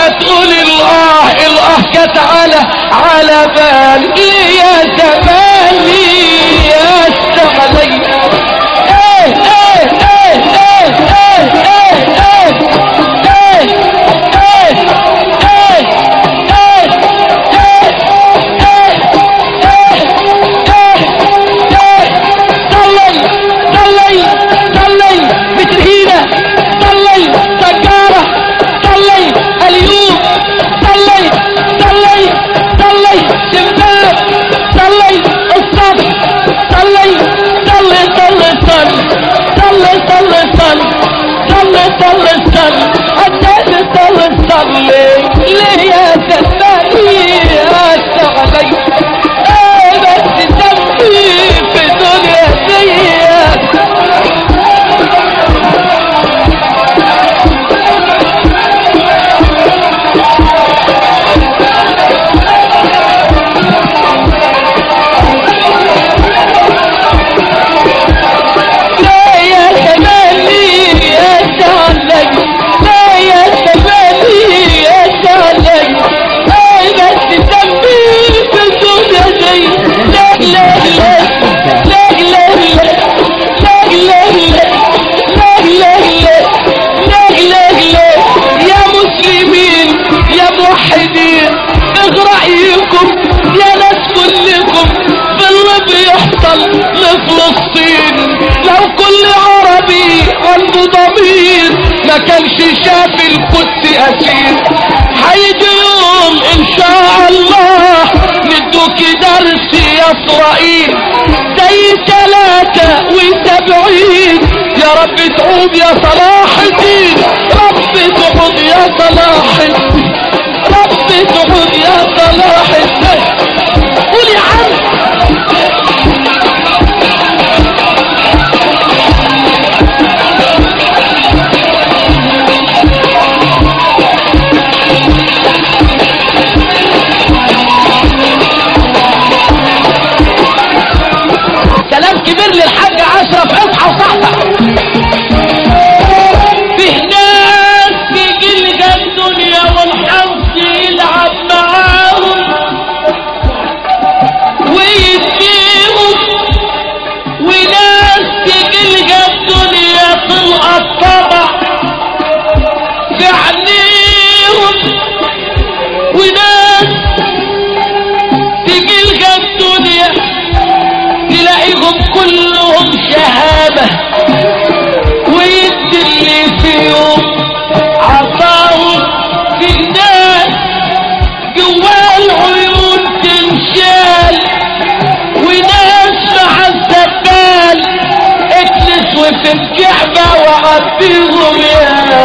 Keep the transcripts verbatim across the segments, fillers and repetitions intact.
ما تقول الاه الاه كانت على على بالي يا زماني يا استغلي ايه ايه ايه ايه ايه ايه ايه ايه ايه ليه يا زماني يا استغلي ايه بس ذنبي في الدنيا ديك لفلسطين لو كل عربي عنده ضمير ما كانش شاف القدس اسير هيجي يوم ان شاء الله ندوك درس يا اسرائيل زي ثلاثة وسبعين يا رب تعود يا صلاح الدين رب تعود يا صلاح الدين رب تعود يا صلاح الدين قول يا عم كلام كبير للحاج اشرف اصحى وصحصح فيه ناس بيجلجى الدنيا والحظ يلعب معاهم ويديهم وناس تجلجى الدنيا تلقى الطبع في عينيهم وناس تجلجى الدنيا تلاقيهم كلهم شهامة ويدي اللي فيهم عطاهم في الناس جوا العيون تنشال وناس مع الزبال اجلس وفي الكعبة وعبيهم يا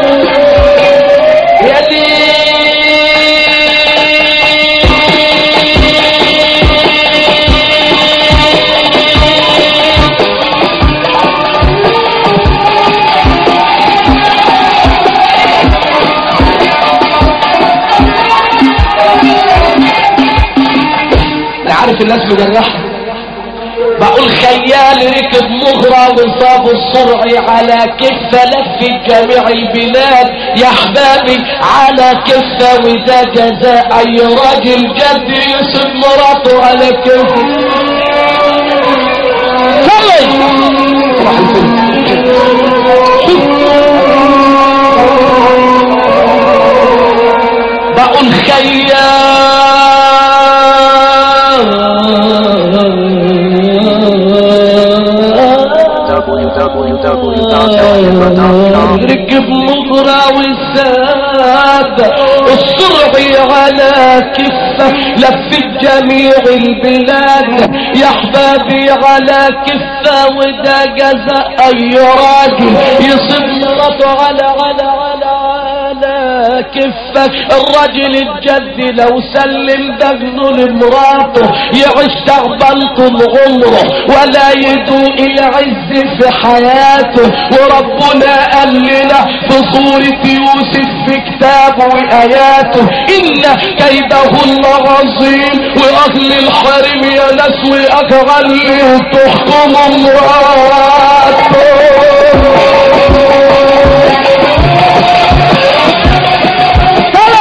يا دي عارف الناس مجرحة بقول خيال ركب مغرى وصاب الصرع على كفة لف جميع البلاد يا احبابي على كفة وده جزاء اي راجل جد يسيب مراته على كفة صلي بقول خيال ركب مغرى والسادة الصرع على كفة لف جميع البلاد يا احبابي على كفة وده جزاء اي راجل يصب مراته على على على على كفة الراجل الجد لو سلم دفنه لمراته يعيش تعبان طول عمره ولا يدوق العز في حياته وربنا قال لنا في سورة يوسف في كتابه وآياته إن كيده الله عظيم وأهل الحرم يا ناس وأجعل تحكم امراته صلي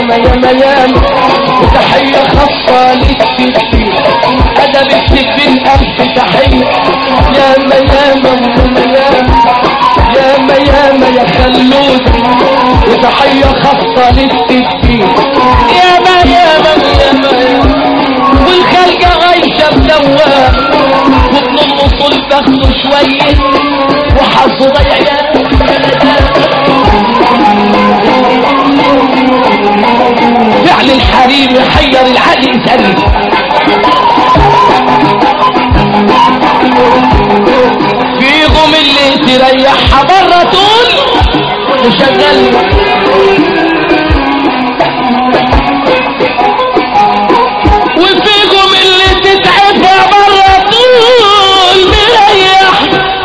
ياما ياما ياما وتحية خاصة للستين أدب الستين ألف تحية ياما ياما ياما ياما ياما يا خلود وتحية خاصة للستين ياما ياما ياما والخلقة عايشة بدوام وابن الوصول باخده شوية وحظه ضيع يا فعل الحريم يحير العقل يسأل فيهم اللي تريحها برا طول وشغل وفيهم اللي تتعبها برا طول مريح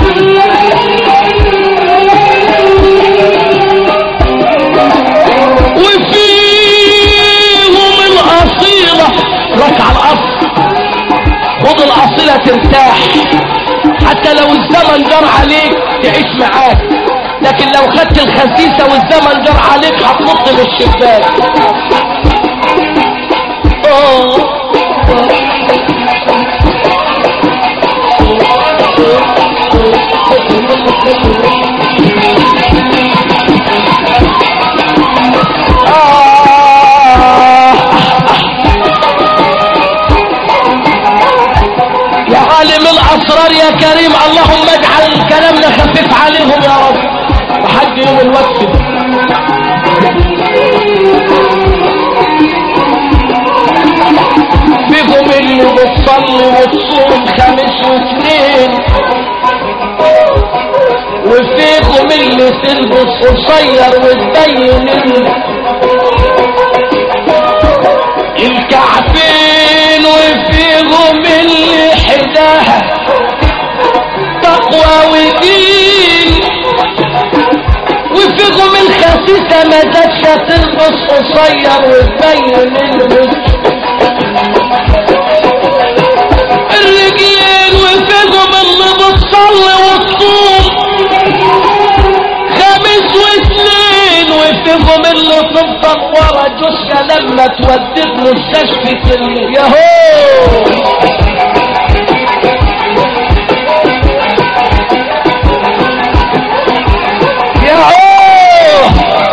وفيهم الأصيلة رك على الأصل خد الأصيلة ترتاح حتى لو الزمن جر عليك يعيش معاك لكن لو خدت الخسيسة والزمن جر عليك هتنط من الشباك يا عالم الأسرار يا كريم اللهم اجعل كلامنا خفيف عليهم يا رب لحد يوم الوقت فيكم اللي بتصلي وتصوم خمس واثنين وفيكم اللي تلبس قصير وتبين الكعبين وفيهم اللي حداها تقوى ودين وفيكم الخسيسة ما زادش تلبس قصير وتبين الوجه الرجلين وفيكم اللي بتصلي وتصوم خمس واثنين وفيكم اللي تفضل ورا جوزها لما تودد مستشفى اللي ياهو ياهو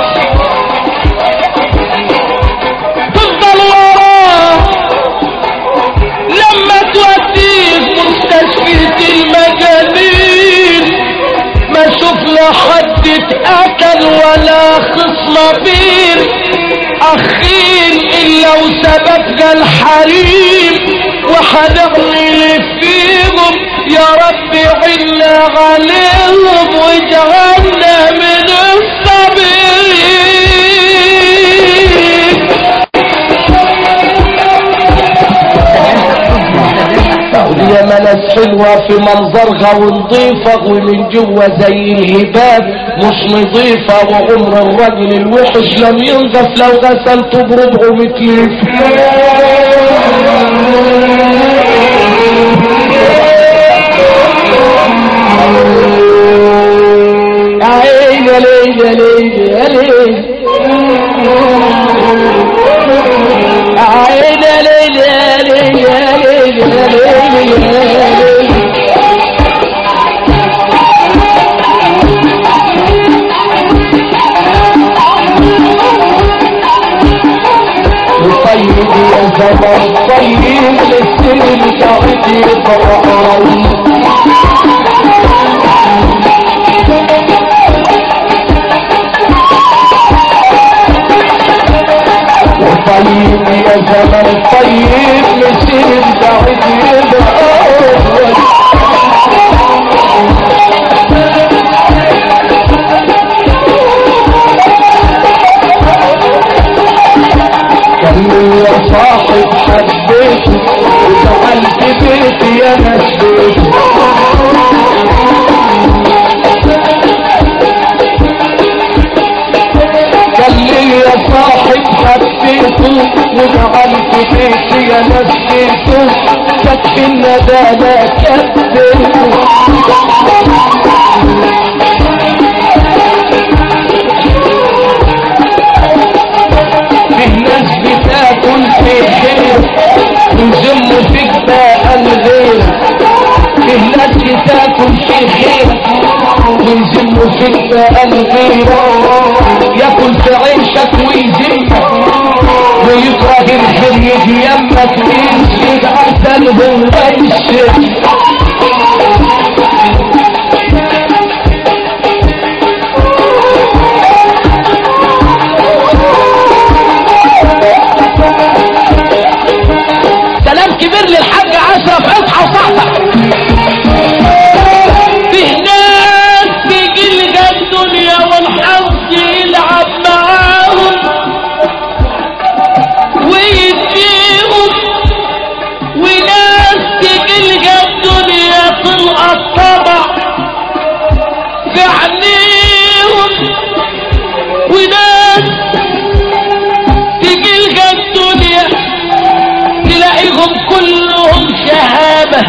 تفضل ورا لما توديه مستشفى المجانين ما شوف لا حد اتقتل ولا خصم بير اخين الا وسببنا الحريم وحنغني فيهم يا رب عنا عليهم واجعلنا من الصابرين يا مناس حلوة في منظرها ونضيفة ومن جوه زي الهباب مش نضيفة وعمر الرجل الوحش لم ينضف لو غسلته بربعه متلف عين يا ليل يا ليل يا ليل عين يا ليل يا ليل يا ليل يا ليل يا ليل طيب يا زمان طيب للسلم تعد يفرعون طيب يا زمان طيب للسلم تعد يفرعون كمل يا صاحب حبيته وجعلت بيتي يا نسيته كمل يا صاحب حبيته وجعلت بيتي يا نسيته كتف الندى لا كبيته يما تمشي عسلهم ويشي سلام كبير للحاج اشرف اصحى وصحصح. في ناس بيجيلها الدنيا والحظ يلعب معاهم ويديهم، وناس تجيلها الدنيا تلقى الطبع في عينيهم، وناس تجيلها الدنيا تلاقيهم كلهم شهامة،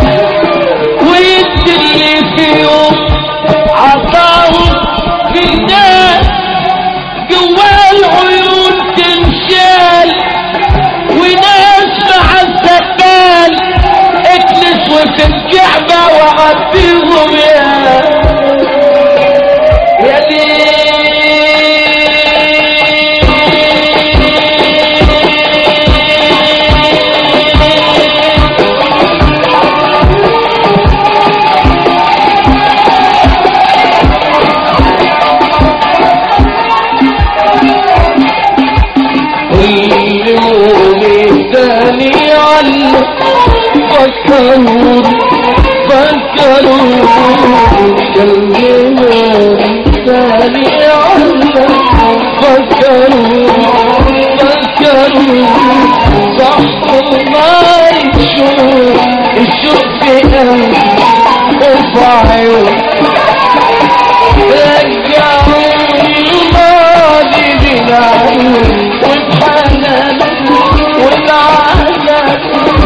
ويدي اللي فيهم عطاهم. في الناس جوا العيون تنشال، وناس مع الزبال اجلس وفي الكعبة وعبيهم يا يا ليه. فكروا فكروا كلمة ثاني علم فكروا فكروا صحوا ما يشوف الشوق في قلب وفي عيون رجعوا الماضي للعيون وبحنان والعذاب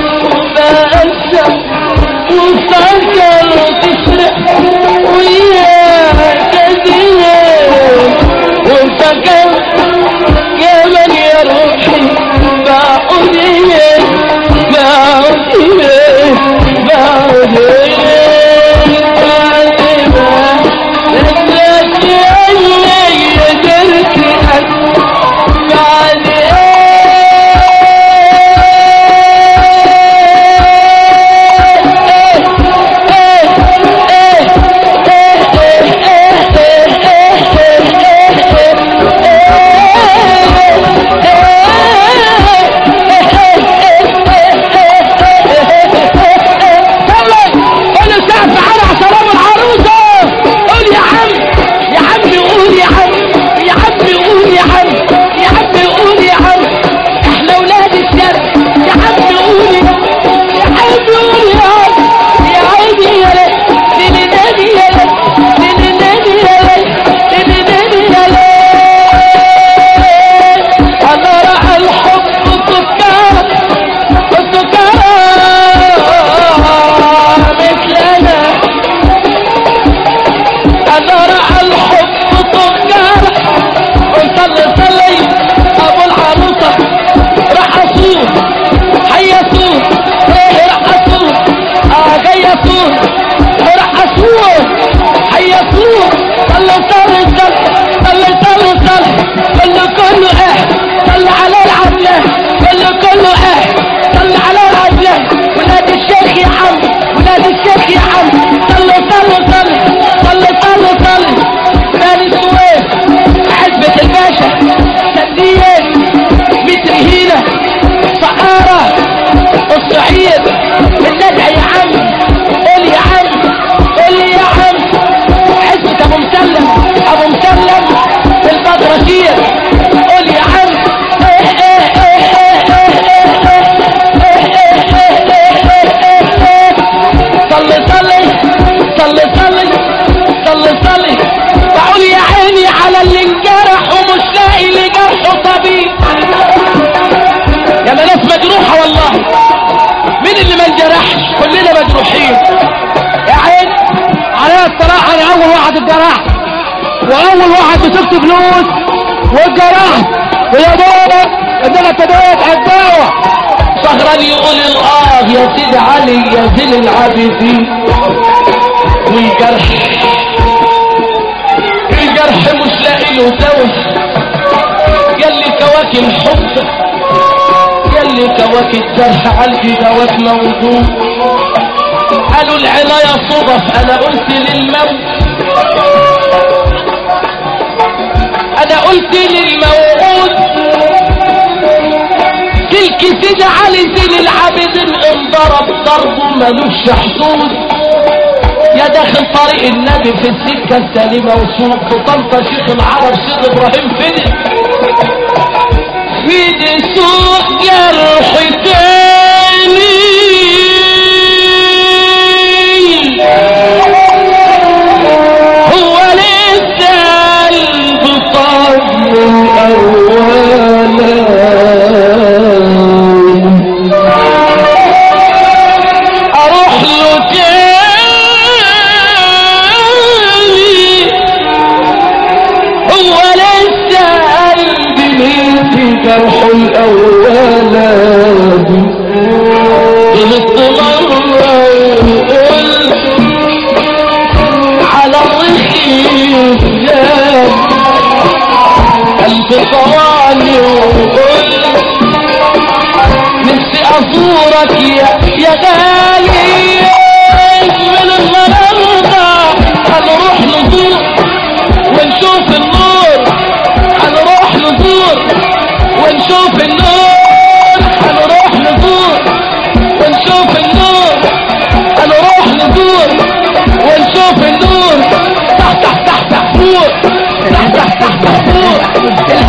وفكروا تسرق وياها تدين، وفكر يا من يا روحي بعود ايه بعود ايه بعود ايه بعد ما رجعت عيني قدرت بعد ايه. واول واحد مسكت فلوس والجراح ويا بابا ان انا ابتديت الدعوه. سهران يقول الاه يا سيدي علي يا زين العابدين. والجرح الجرح مش لاقي له دواء، ياللي كواكب حبك يلي كواك الجرح عالجي دواك موجود. قالوا العناية صدف، انا قلت للموت، انا قلت للموعود سلك سيد علي زين العابدين انضرب ضربه ملوش حدود. يا داخل طريق النبي في السكة السليمة وسوق في طنطا شيخ العرب شيخ ابراهيم فدي فدي سوق جرح تاني هو لسه البطاقة الأولى أروح له جرح الأولاد بالاضطرار وقل على الرخيص جاب قلب طواني وقل نفسي أزورك يا يا غالي من النهارده هنروح نزور ونشوف النور هنروح نزور ونشوف النور هنروح نزور ونشوف النور هنروح نزور ونشوف النور تحت تحت تحت فوق تحت تحت تحت فوق